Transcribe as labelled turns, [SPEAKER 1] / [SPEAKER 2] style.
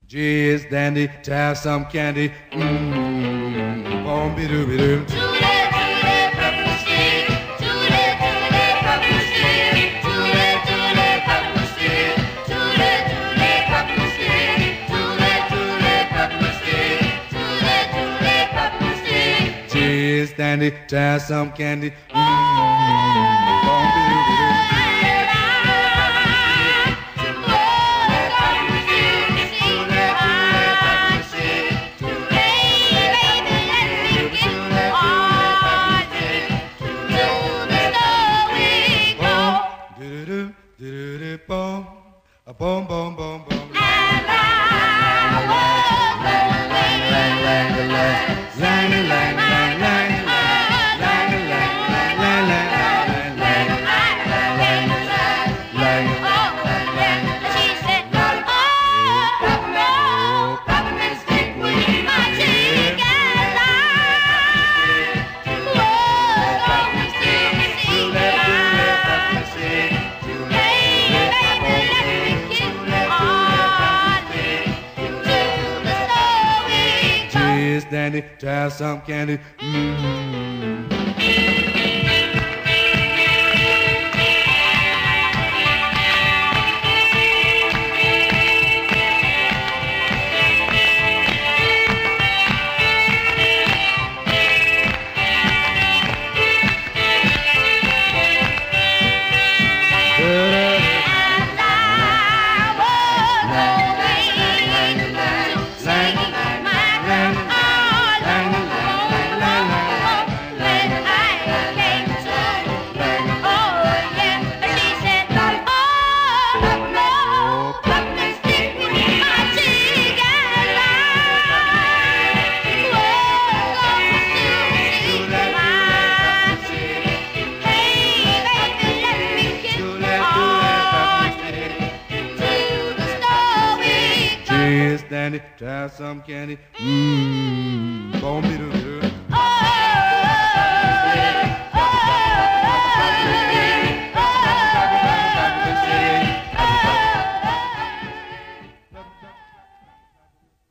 [SPEAKER 1] Gee, it's dandy to have some candy. Mmm, boom-be-doo-be-doo. Gee, it's dandy to have some candy. Mmm, boom-be-doo-be-doo. Boom, a boom, boom, boom, boom.
[SPEAKER 2] And I was
[SPEAKER 1] Lang, lang, lang, lang, lang, lang, lang, lang, lang, lang, lang, lang, lang, lang.
[SPEAKER 2] She said, oh, no, peppermint stick with my chicken line. Whoa, peppermint stick, see
[SPEAKER 1] Peppermint stick. Gee, it's dandy to have some candy. Mmm. Dandy to have some candy. Mmm, boom-be-doo.